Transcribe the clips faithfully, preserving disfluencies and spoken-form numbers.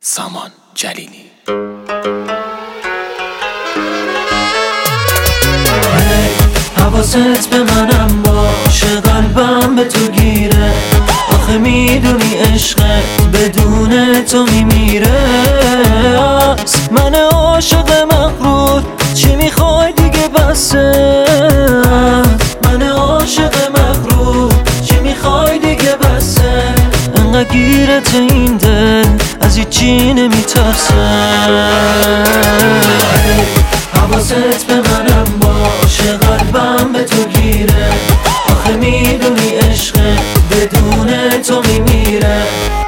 سامان جلیلی. حواست به منم باشه، قلبم به تو گیره. آخه میدونی عشقت بدون تو میمیره. من عاشق مغرور، چی میخوای دیگه بسه. من عاشق مغرور، چی میخوای دیگه بسه. انقدر گیرت این دل، از هیچی نمیترسه. حواست به منم باشه، قلبم به تو گیره. آخه میدونی عشقت بدون تو میمیره.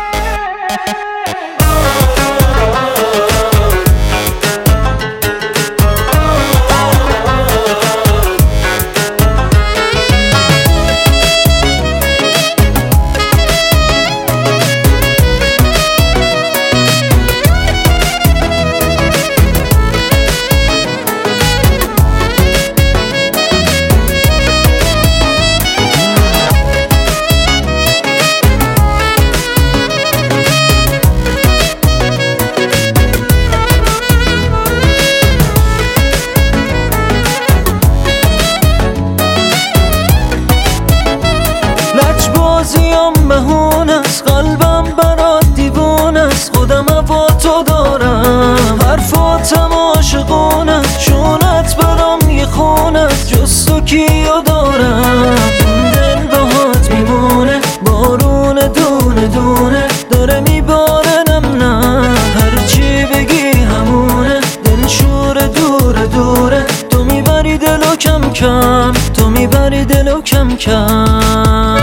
بازیم مهون است، قلبم برات دیوون است. خودم با تو دارم، حرفاتم عاشقون است. شونت برام یه خون است، جز تو کیو دارم. این دل باهات میمونه، بارون دونه دونه داره میباره. نم نه هرچی بگی همونه، دل شور دوره دوره. تو میبری دلو کم کم، تو میبری دلو کم کم.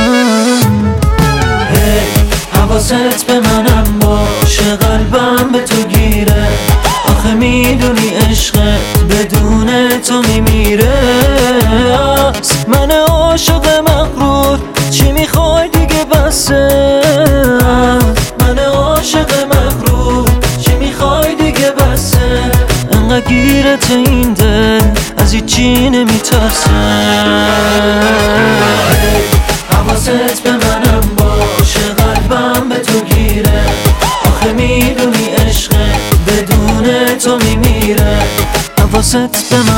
حواست به منم باشه، قلبم به تو گیره. آخه میدونی عشقت بدون تو میمیره. من عاشق مغرور، چی میخوای دیگه بسه. من عاشق مغرور، چی میخوای دیگه بسه. انقدر گیرت این دل، از هیچی نمیترسه. حواست به منم باشه، قلبم به تو گیره. آخه میدونی عشقت بدون تو میمیره. حواست به من